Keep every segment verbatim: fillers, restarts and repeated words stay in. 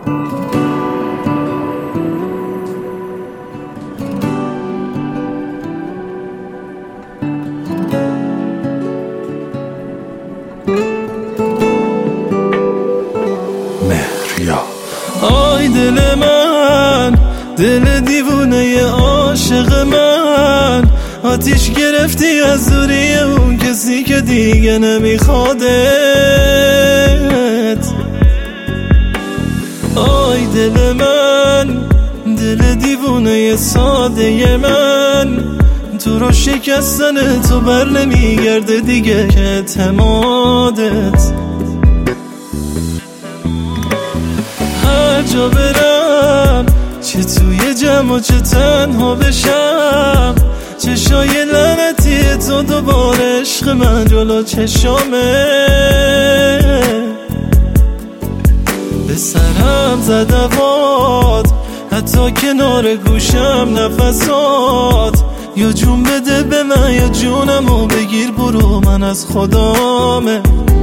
آی دل من، دل دیوونه عاشق من، آتیش گرفتی از دوری اون کسی که دیگه نمیخوادت. آی دل من، دل دیوونه ساده من، تو رو شکستن تو بر نمیگرده دیگه که اعتمادت. هر جا برم، چه توی جمع و چه تنها بشم، چشای لعنتی تو دوباره عشق من جلو چشامه. به سرم زد هوات، حتی کنار گوشم نفسات. یا جون بده به من یا جونمو بگیر برو، من از خدامه،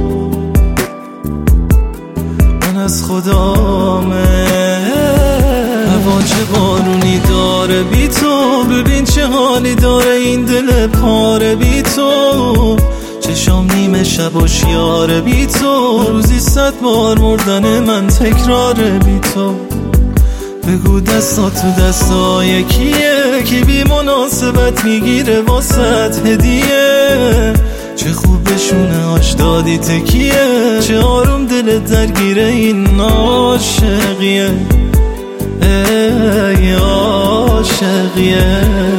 من از خدامه. هوا چه بارونی داره بی تو، ببین چه حالی داره این دل پاره بی تو. چشام نیمه شب و شیاره بی تو، روزی صد بار مردن من تکراره بی تو. بگو دستا تو دستا یکیه که بی مناسبت میگیره واسط هدیه. چه خوب بشونه آش دادی تکیه، چه آروم دلت درگیره این عاشقیه، ای عاشقیه.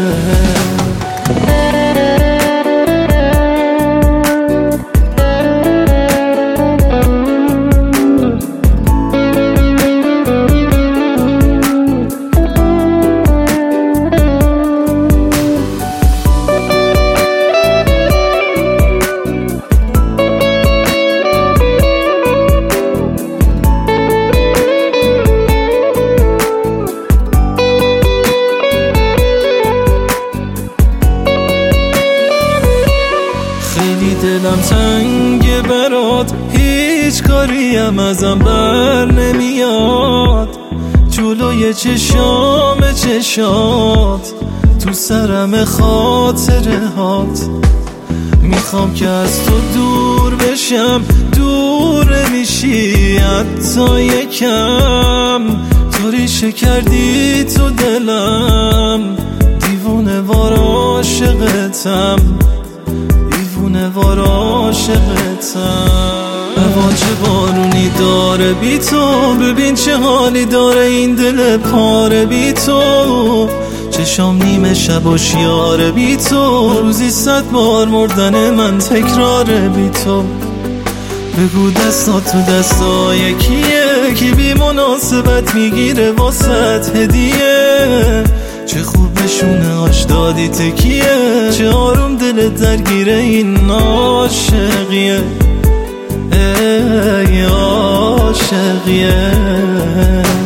دلم تنگ برات، هیچ کاریم ازم بر نمیاد. جلوی چشام چشات، تو سرم خاطره هات. میخوام که از تو دور بشم، دور نمیشی حتی یکم. تو ریشه کردی تو دلم، دیوونه وار عاشقتم، دیوونه وار عاشقتم. هوا چه بارونی داره بی تو، ببین چه حالی داره این دل پاره بی تو. چشام نیمه شب و شیاره بی تو، روزی صد بار مردن من تکراره بی تو. بگو دستا تو دستا یکیه که بی مناسبت میگیره واسط هدیه. چه خوب بشونه آش دادی تکیه، چه آروم دلت درگیره این عاشقیه، ای عاشقیه.